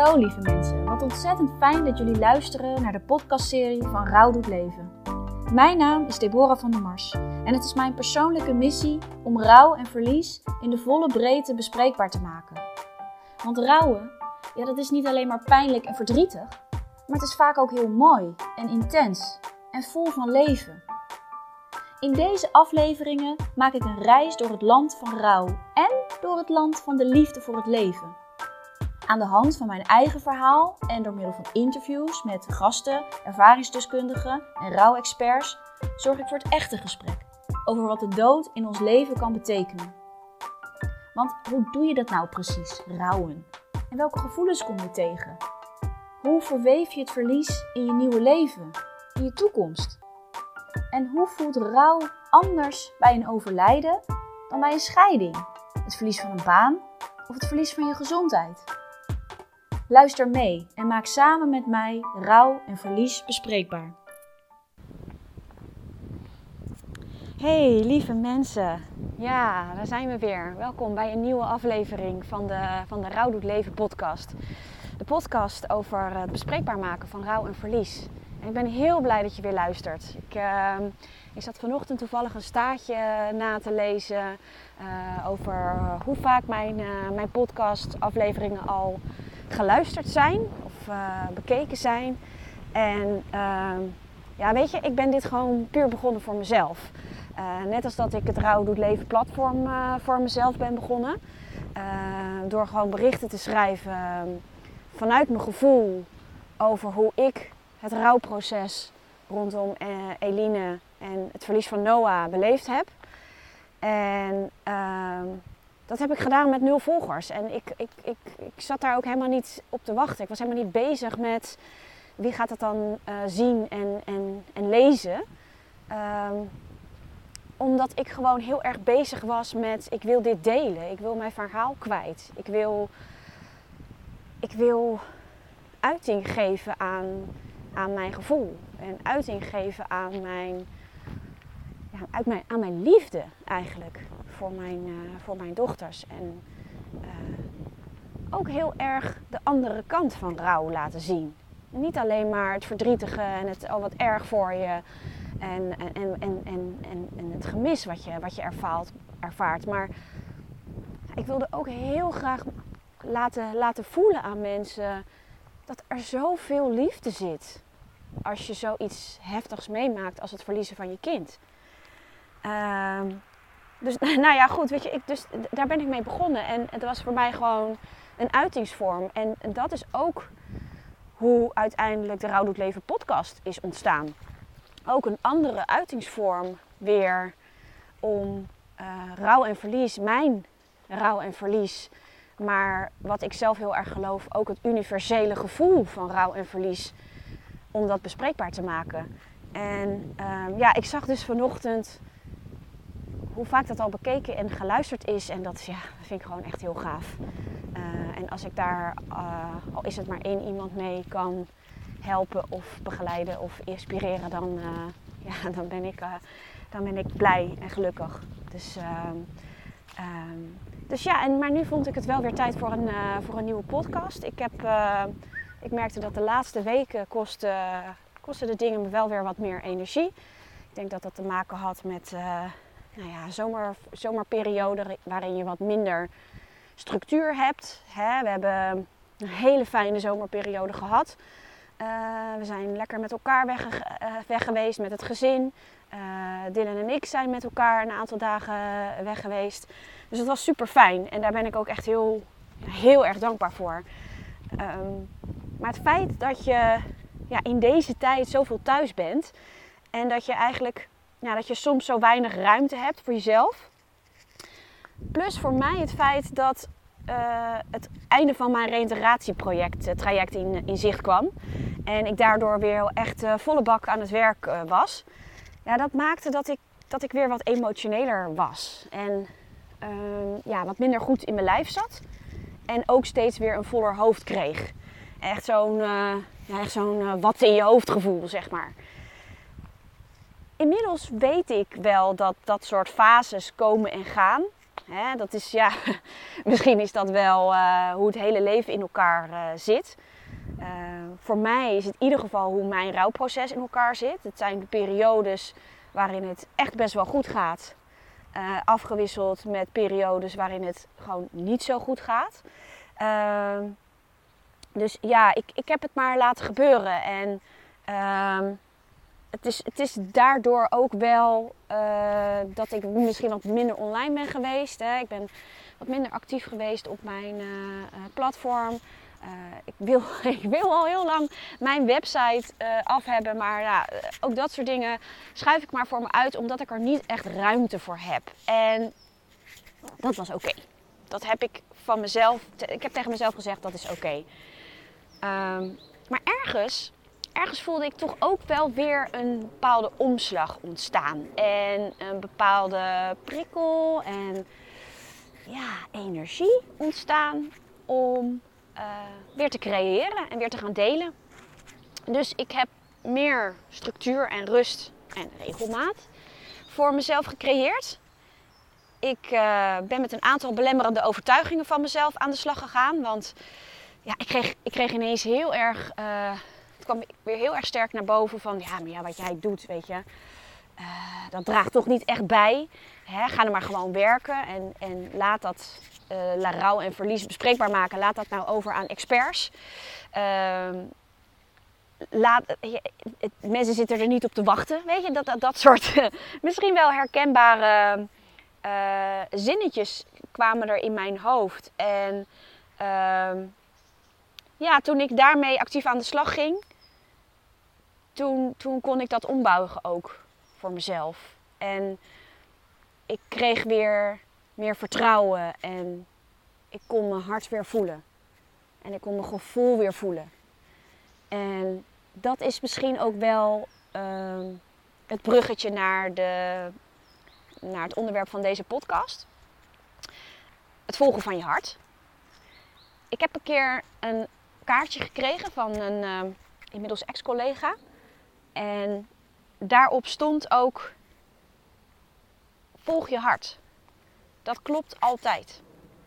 Hallo lieve mensen, wat ontzettend fijn dat jullie luisteren naar de podcastserie van Rouw doet leven. Mijn naam is Deborah van der Mars en het is mijn persoonlijke missie om rouw en verlies in de volle breedte bespreekbaar te maken. Want rouwen, dat is niet alleen maar pijnlijk en verdrietig, maar het is vaak ook heel mooi en intens en vol van leven. In deze afleveringen maak ik een reis door het land van rouw en door het land van de liefde voor het leven. Aan de hand van mijn eigen verhaal en door middel van interviews met gasten, ervaringsdeskundigen en rouwexperts zorg ik voor het echte gesprek over wat de dood in ons leven kan betekenen. Want hoe doe je dat nou precies, rouwen? En welke gevoelens kom je tegen? Hoe verweef je het verlies in je nieuwe leven, in je toekomst? En hoe voelt rouw anders bij een overlijden dan bij een scheiding? Het verlies van een baan of het verlies van je gezondheid? Luister mee en maak samen met mij rouw en verlies bespreekbaar. Hey lieve mensen, ja, daar zijn we weer. Welkom bij een nieuwe aflevering van de Rouw doet leven podcast. De podcast over het bespreekbaar maken van rouw en verlies. En ik ben heel blij dat je weer luistert. Ik zat vanochtend toevallig een staartje na te lezen over hoe vaak mijn podcastafleveringen al geluisterd zijn of bekeken zijn. En weet je, ik ben dit gewoon puur begonnen voor mezelf. Net als dat ik het Rouw doet leven platform voor mezelf ben begonnen. Door gewoon berichten te schrijven vanuit mijn gevoel over hoe ik het rouwproces rondom Eline en het verlies van Noah beleefd heb. En dat heb ik gedaan met 0 volgers. En ik zat daar ook helemaal niet op te wachten. Ik was helemaal niet bezig met wie gaat dat dan zien en lezen. Omdat ik gewoon heel erg bezig was met ik wil dit delen. Ik wil mijn verhaal kwijt. Ik wil uiting geven aan mijn gevoel. En uiting geven aan mijn liefde eigenlijk voor mijn dochters. En ook heel erhet de andere kant van rouw laten zien. Niet alleen maar het verdrietige en het wat erg voor je en het gemis wat je ervaart. Maar ik wilde ook heel graag laten voelen aan mensen dat er zoveel liefde zit als je zoiets heftigs meemaakt als het verliezen van je kind. Dus nou ja, goed, weet je, dus daar ben ik mee begonnen. En het was voor mij gewoon een uitingsvorm. En dat is ook hoe uiteindelijk de Rouw doet leven podcast is ontstaan. Ook een andere uitingsvorm weer om rouw en verlies, mijn rouw en verlies. Maar wat ik zelf heel erg geloof, ook het universele gevoel van rouw en verlies. Om dat bespreekbaar te maken. En ik zag dus vanochtend hoe vaak dat al bekeken en geluisterd is. En dat vind ik gewoon echt heel gaaf. En als ik daar, al is het maar 1 iemand mee, kan helpen of begeleiden of inspireren, dan ben ik blij en gelukkig. Maar nu vond ik het wel weer tijd voor een nieuwe podcast. Ik merkte dat de laatste weken kosten de dingen me wel weer wat meer energie. Ik denk dat dat te maken had met zomerperiode waarin je wat minder structuur hebt. We hebben een hele fijne zomerperiode gehad. We zijn lekker met elkaar weg geweest met het gezin. Dylan en ik zijn met elkaar een aantal dagen weg geweest. Dus het was super fijn en daar ben ik ook echt heel, heel erg dankbaar voor. Maar het feit dat je in deze tijd zoveel thuis bent en dat je eigenlijk dat je soms zo weinig ruimte hebt voor jezelf. Plus voor mij het feit dat het einde van mijn reïntegratietraject in zicht kwam. En ik daardoor weer echt volle bak aan het werk was. Ja, dat maakte dat ik weer wat emotioneler was. En wat minder goed in mijn lijf zat. En ook steeds weer een voller hoofd kreeg. Echt zo'n wat in je hoofd gevoel, zeg maar. Inmiddels weet ik wel dat dat soort fases komen en gaan. Dat is, misschien is dat wel hoe het hele leven in elkaar zit. Voor mij is het in ieder geval hoe mijn rouwproces in elkaar zit. Het zijn de periodes waarin het echt best wel goed gaat. Afgewisseld met periodes waarin het gewoon niet zo goed gaat. Dus ja, ik heb het maar laten gebeuren. En het is daardoor ook wel dat ik misschien wat minder online ben geweest. Hè. Ik ben wat minder actief geweest op mijn platform. Ik wil al heel lang mijn website af hebben. Maar ja, ook dat soort dingen schuif ik maar voor me uit. Omdat ik er niet echt ruimte voor heb. En dat was oké. Dat heb ik van mezelf. Ik heb tegen mezelf gezegd dat is oké. Maar ergens voelde ik toch ook wel weer een bepaalde omslag ontstaan. En een bepaalde prikkel en energie ontstaan om weer te creëren en weer te gaan delen. Dus ik heb meer structuur en rust en regelmaat voor mezelf gecreëerd. Ik ben met een aantal belemmerende overtuigingen van mezelf aan de slag gegaan. Want ja, ik kreeg ineens heel erg... het kwam weer heel erg sterk naar boven van... maar wat jij doet, weet je... dat draagt toch niet echt bij. Ga er maar gewoon werken. En laat dat rouw en verlies bespreekbaar maken. Laat dat nou over aan experts. Mensen zitten er niet op te wachten. Weet je, dat soort misschien wel herkenbare zinnetjes kwamen er in mijn hoofd. En toen ik daarmee actief aan de slag ging, toen kon ik dat ombuigen ook voor mezelf. En ik kreeg weer meer vertrouwen en ik kon mijn hart weer voelen. En ik kon mijn gevoel weer voelen. En dat is misschien ook wel het bruggetje naar het onderwerp van deze podcast. Het volgen van je hart. Ik heb een keer een kaartje gekregen van een inmiddels ex-collega. En daarop stond ook: volg je hart. Dat klopt altijd.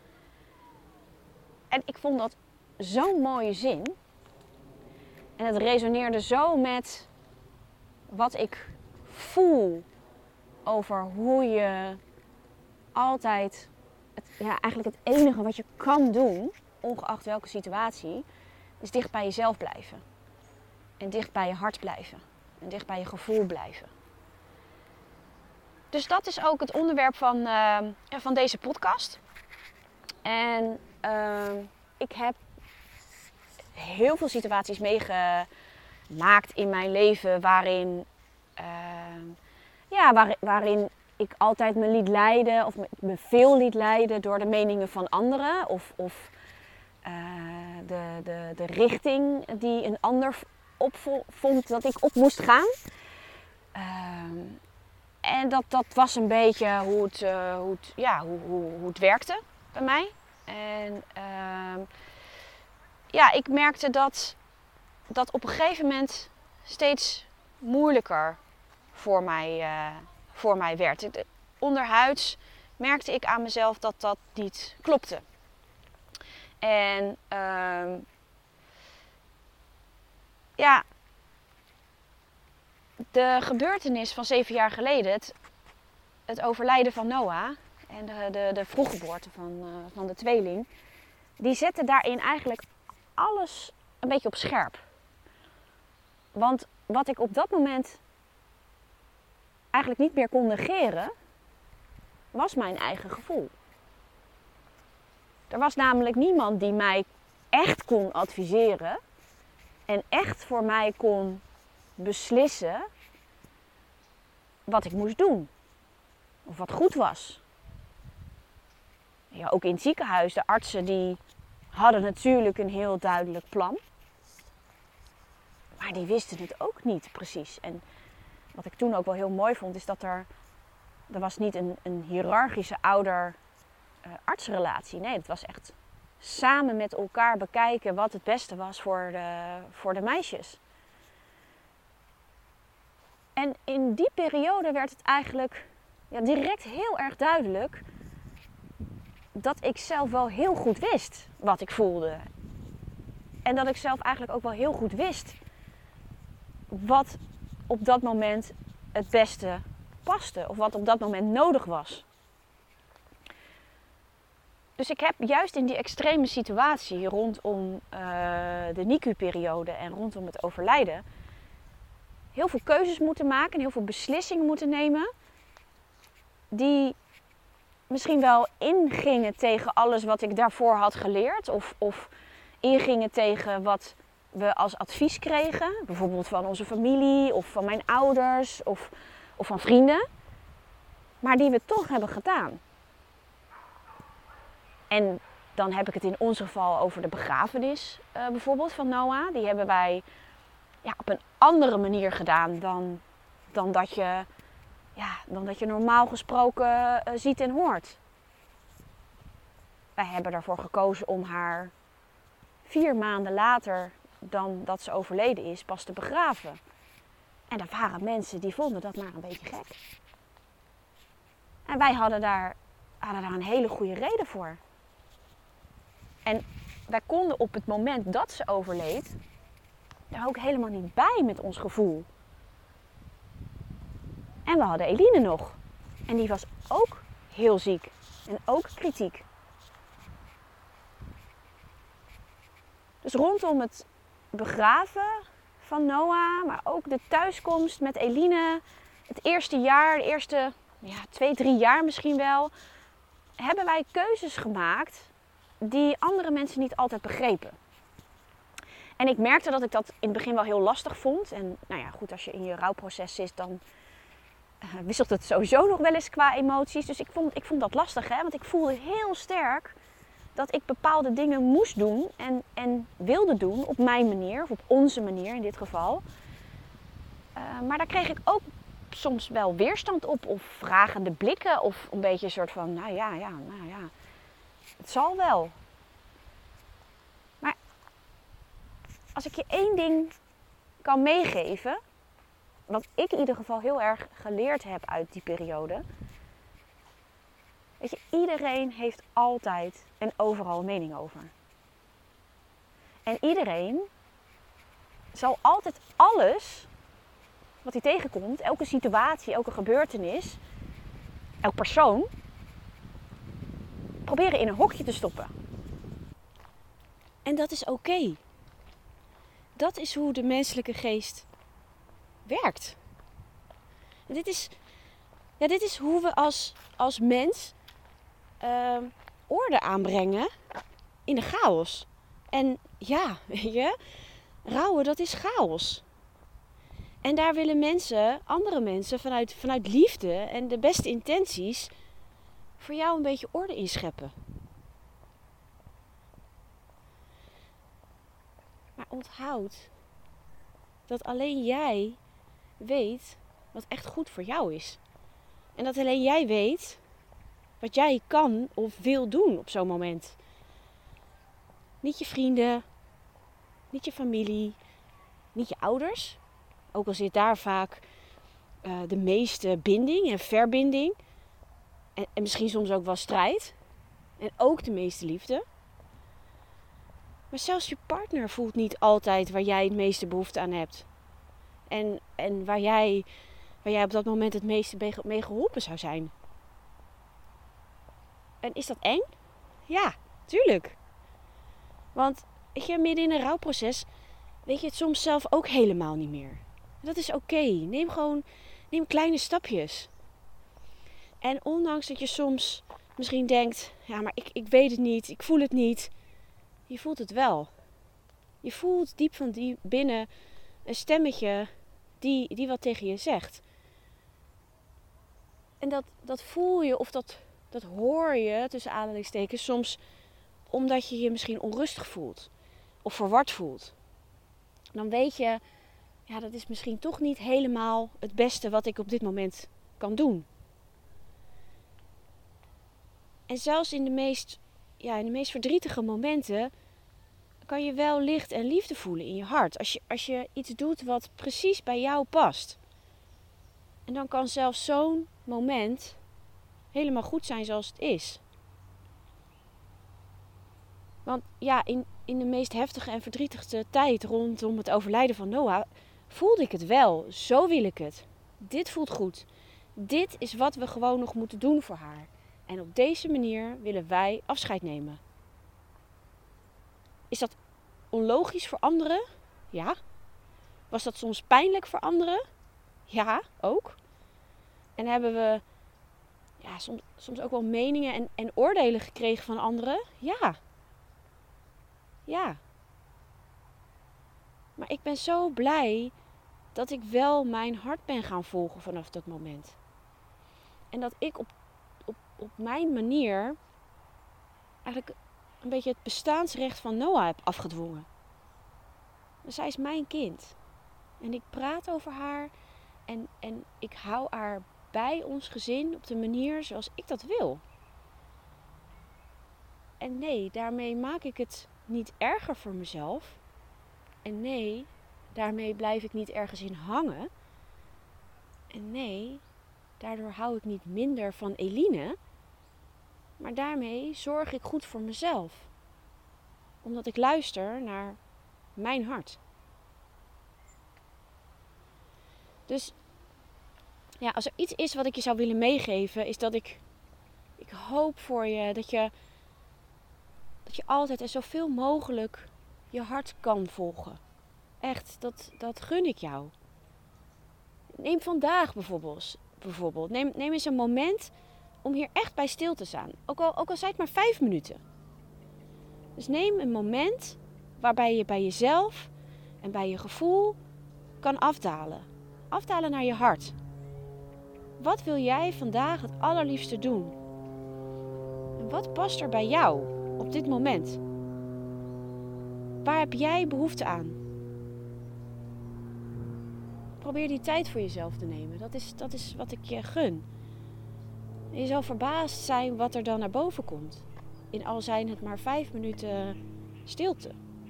En ik vond dat zo'n mooie zin. En het resoneerde zo met wat ik voel over hoe je altijd... eigenlijk het enige wat je kan doen, ongeacht welke situatie, is dicht bij jezelf blijven. En dicht bij je hart blijven. En dicht bij je gevoel blijven. Dus dat is ook het onderwerp van deze podcast. En ik heb heel veel situaties meegemaakt in mijn leven waarin ik altijd me liet leiden of me veel liet leiden door de meningen van anderen of de richting die een ander vond dat ik op moest gaan. En dat was een beetje hoe het werkte bij mij. En ik merkte dat op een gegeven moment steeds moeilijker voor mij werd. Onderhuids merkte ik aan mezelf dat dat niet klopte. En de gebeurtenis van 7 jaar geleden, het overlijden van Noah en de vroeggeboorte van de tweeling, die zette daarin eigenlijk alles een beetje op scherp. Want wat ik op dat moment eigenlijk niet meer kon negeren, was mijn eigen gevoel. Er was namelijk niemand die mij echt kon adviseren en echt voor mij kon beslissen wat ik moest doen. Of wat goed was. Ja, ook in het ziekenhuis, de artsen die hadden natuurlijk een heel duidelijk plan. Maar die wisten het ook niet precies. En wat ik toen ook wel heel mooi vond, is dat er was niet een hiërarchische ouder-artsrelatie. Nee, het was echt samen met elkaar bekijken wat het beste was voor de meisjes. En in die periode werd het eigenlijk direct heel erg duidelijk dat ik zelf wel heel goed wist wat ik voelde. En dat ik zelf eigenlijk ook wel heel goed wist wat op dat moment het beste paste. Of wat op dat moment nodig was. Dus ik heb juist in die extreme situatie rondom de NICU-periode en rondom het overlijden heel veel keuzes moeten maken en heel veel beslissingen moeten nemen die misschien wel ingingen tegen alles wat ik daarvoor had geleerd of ingingen tegen wat we als advies kregen, bijvoorbeeld van onze familie of van mijn ouders of van vrienden, maar die we toch hebben gedaan. En dan heb ik het in ons geval over de begrafenis bijvoorbeeld van Noah. Die hebben wij op een andere manier gedaan dan dat je normaal gesproken ziet en hoort. Wij hebben daarvoor gekozen om haar 4 maanden later dan dat ze overleden is pas te begraven. En er waren mensen die vonden dat maar een beetje gek. En wij hadden daar een hele goede reden voor. En wij konden op het moment dat ze overleed daar ook helemaal niet bij met ons gevoel. En we hadden Eline nog. En die was ook heel ziek. En ook kritiek. Dus rondom het begraven van Noah, maar ook de thuiskomst met Eline, het eerste jaar, de eerste 2-3 jaar misschien wel, hebben wij keuzes gemaakt die andere mensen niet altijd begrepen. En ik merkte dat ik dat in het begin wel heel lastig vond. En goed, als je in je rouwproces zit, dan wisselt het sowieso nog wel eens qua emoties. Dus ik vond dat lastig, want ik voelde heel sterk dat ik bepaalde dingen moest doen en wilde doen op mijn manier, of op onze manier in dit geval. Maar daar kreeg ik ook soms wel weerstand op, of vragende blikken, of een beetje een soort van, het zal wel. Maar als ik je 1 ding kan meegeven, wat ik in ieder geval heel erg geleerd heb uit die periode. Weet je, iedereen heeft altijd en overal een mening over. En iedereen zal altijd alles wat hij tegenkomt, elke situatie, elke gebeurtenis, elk persoon, proberen in een hokje te stoppen. En dat is oké. Dat is hoe de menselijke geest werkt. En dit is hoe we als mens orde aanbrengen in de chaos. En weet je, rouwen, dat is chaos. En daar willen andere mensen vanuit liefde en de beste intenties voor jou een beetje orde in scheppen. Maar onthoud dat alleen jij weet wat echt goed voor jou is. En dat alleen jij weet wat jij kan of wil doen op zo'n moment. Niet je vrienden, niet je familie, niet je ouders. Ook al zit daar vaak de meeste binding en verbinding. En misschien soms ook wel strijd. En ook de meeste liefde. Maar zelfs je partner voelt niet altijd waar jij het meeste behoefte aan hebt. En waar jij op dat moment het meeste mee geholpen zou zijn. En is dat eng? Ja, tuurlijk. Want midden in een rouwproces weet je het soms zelf ook helemaal niet meer. Dat is oké. Neem kleine stapjes. En ondanks dat je soms misschien denkt, maar ik weet het niet, ik voel het niet. Je voelt het wel. Je voelt diep van binnen een stemmetje die wat tegen je zegt. En dat voel je of dat hoor je tussen aanhalingstekens soms omdat je je misschien onrustig voelt of verward voelt. Dan weet je, dat is misschien toch niet helemaal het beste wat ik op dit moment kan doen. En zelfs in de meest verdrietige momenten kan je wel licht en liefde voelen in je hart. Als je iets doet wat precies bij jou past. En dan kan zelfs zo'n moment helemaal goed zijn zoals het is. Want ja, in de meest heftige en verdrietigste tijd rondom het overlijden van Noah voelde ik het wel. Zo wil ik het. Dit voelt goed. Dit is wat we gewoon nog moeten doen voor haar. En op deze manier willen wij afscheid nemen. Is dat onlogisch voor anderen? Ja. Was dat soms pijnlijk voor anderen? Ja, ook. En hebben we soms ook wel meningen en oordelen gekregen van anderen? Ja. Ja. Maar ik ben zo blij dat ik wel mijn hart ben gaan volgen vanaf dat moment. En dat ik op mijn manier eigenlijk een beetje het bestaansrecht van Noah heb afgedwongen. Dus zij is mijn kind. En ik praat over haar en ik hou haar bij ons gezin op de manier zoals ik dat wil. En nee, daarmee maak ik het niet erger voor mezelf. En nee, daarmee blijf ik niet ergens in hangen. En nee, daardoor hou ik niet minder van Eline. Maar daarmee zorg ik goed voor mezelf. Omdat ik luister naar mijn hart. Dus ja, als er iets is wat ik je zou willen meegeven, is dat ik hoop voor je dat je altijd en zoveel mogelijk je hart kan volgen. Echt, dat gun ik jou. Neem vandaag bijvoorbeeld. Neem eens een moment om hier echt bij stil te staan. Ook al zijn het maar 5 minuten. Dus neem een moment waarbij je bij jezelf en bij je gevoel kan afdalen. Afdalen naar je hart. Wat wil jij vandaag het allerliefste doen? En wat past er bij jou op dit moment? Waar heb jij behoefte aan? Probeer die tijd voor jezelf te nemen. Dat is wat ik je gun. En je zal verbaasd zijn wat er dan naar boven komt. In al zijn het maar 5 minuten stilte.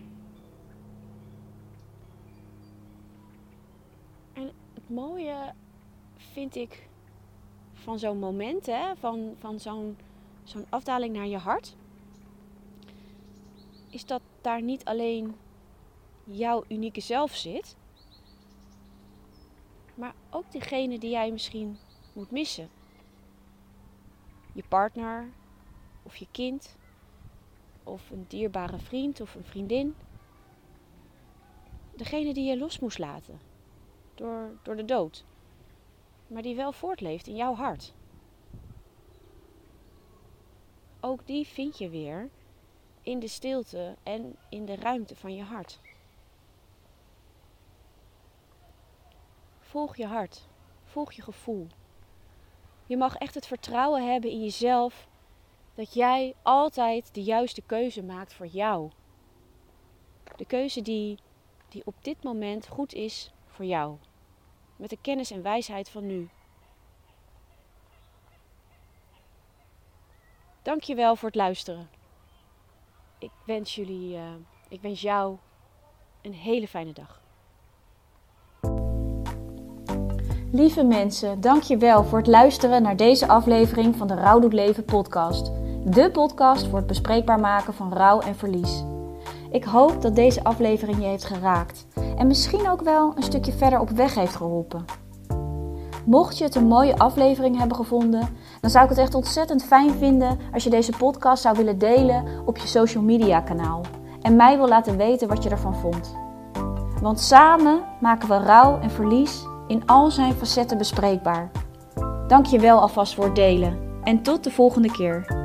En het mooie vind ik van zo'n moment, van zo'n afdaling naar je hart, is dat daar niet alleen jouw unieke zelf zit, maar ook degene die jij misschien moet missen. Je partner, of je kind, of een dierbare vriend of een vriendin. Degene die je los moest laten, door de dood. Maar die wel voortleeft in jouw hart. Ook die vind je weer in de stilte en in de ruimte van je hart. Volg je hart. Volg je gevoel. Je mag echt het vertrouwen hebben in jezelf dat jij altijd de juiste keuze maakt voor jou. De keuze die op dit moment goed is voor jou. Met de kennis en wijsheid van nu. Dank je wel voor het luisteren. Ik wens jou een hele fijne dag. Lieve mensen, dank je wel voor het luisteren naar deze aflevering van de Rouw doet leven podcast. De podcast voor het bespreekbaar maken van rouw en verlies. Ik hoop dat deze aflevering je heeft geraakt en misschien ook wel een stukje verder op weg heeft geholpen. Mocht je het een mooie aflevering hebben gevonden, dan zou ik het echt ontzettend fijn vinden als je deze podcast zou willen delen op je social media kanaal en mij wil laten weten wat je ervan vond. Want samen maken we rouw en verlies in al zijn facetten bespreekbaar. Dank je wel alvast voor het delen en tot de volgende keer.